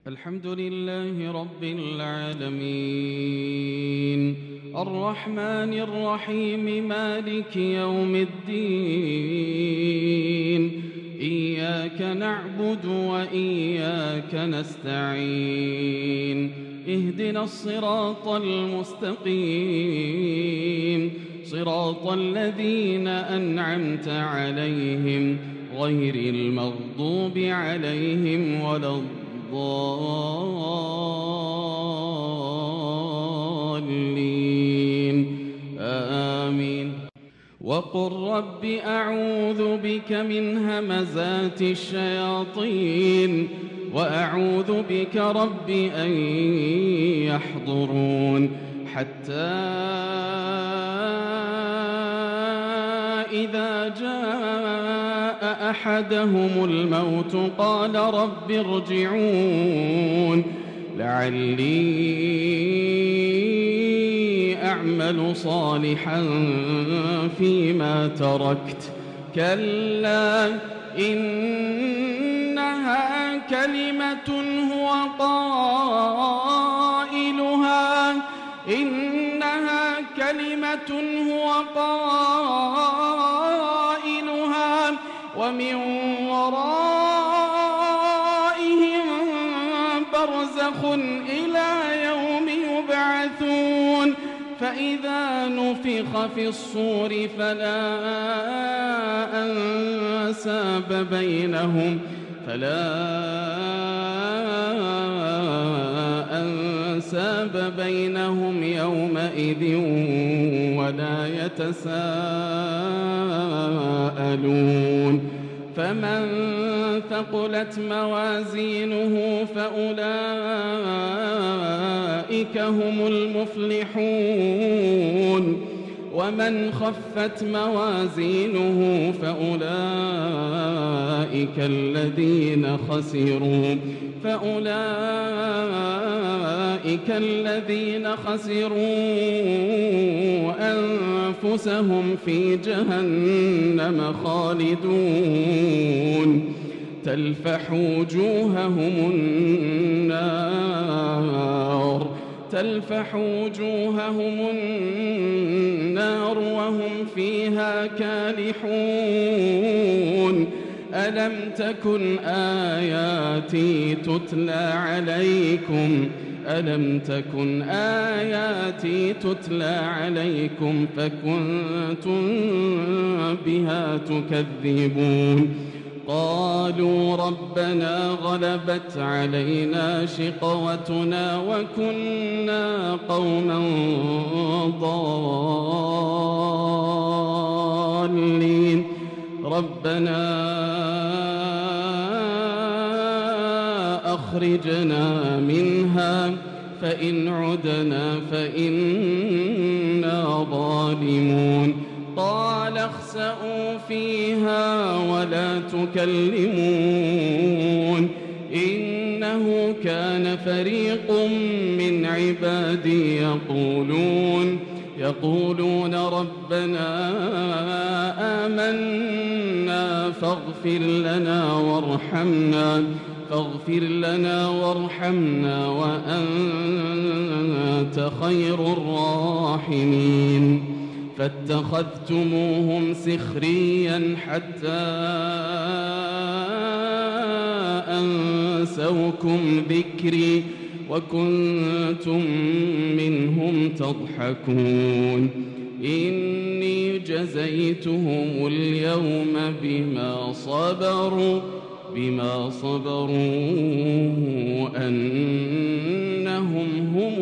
الحمد لله رب العالمين الرحمن الرحيم مالك يوم الدين إياك نعبد وإياك نستعين اهدنا الصراط المستقيم صراط الذين أنعمت عليهم غير المغضوب عليهم ولا الضالين آمين. وقل رب أعوذ بك من همزات الشياطين وأعوذ بك رب أن يحضرون حتى إذا جاء أحدهم الموت قال رب ارجعون لعلي أعمل صالحا فيما تركت كلا إنها كلمة هو قائلها ومن ورائهم برزخ إلى يوم يبعثون فإذا نفخ في الصور فلا أنساب بينهم يومئذ ولا يتساءلون فمن ثقلت موازينه فأولئك هم المفلحون ومن خفت موازينه فأولئك الذين خسروا أنفسهم في جهنم خالدون تلفح وجوههم النار وهم فيها كالحون ألم تكن آياتي تتلى عليكم فكنتم بها تكذبون قالوا ربنا غلبت علينا شقوتنا وكنا قوما ضالين ربنا أخرجنا منها فإن عدنا فإنا ظالمون قال اخسئوا فيها ولا تكلمون إنه كان فريق من عبادي يقولون ربنا آمنا فاغفر لنا وارحمنا وأنت خير الراحمين فاتخذتموهم سخريا حتى أنسوكم ذكري وكنتم منهم تضحكون إني جزيتهم اليوم بما صبروا أنهم هم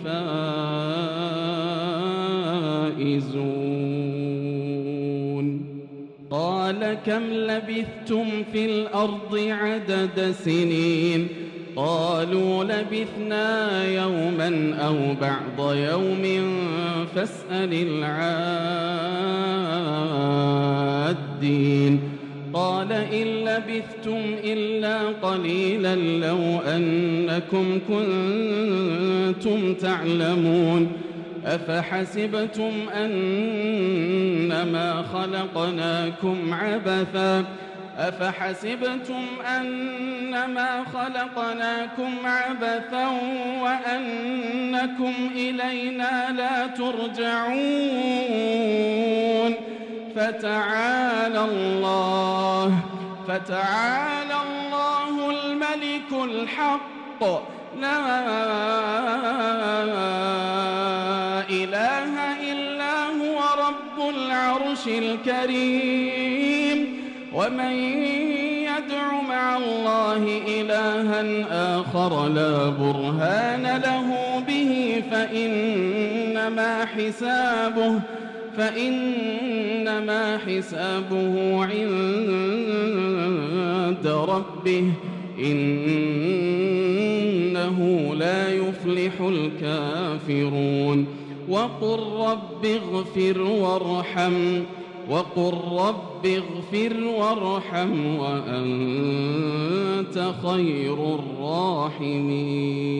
الفائزون قال كم لبثتم في الأرض عدد سنين قالوا لبثنا يوما أو بعض يوم فاسأل العادين قال إن لبثتم إلا قليلا لو أنكم كنتم تعلمون أفحسبتم أنما خلقناكم عبثا أفحسبتم أنما خلقناكم عبثا وأنكم إلينا لا ترجعون فتعالى الله الملك الحق لا إله إلا هو رب العرش الكريم ومن يدع مع الله إلها آخر لا برهان له به فإنما حسابه عند ربه إنه لا يفلح الكافرون وقل رب اغفر وارحم وأنت خير الراحمين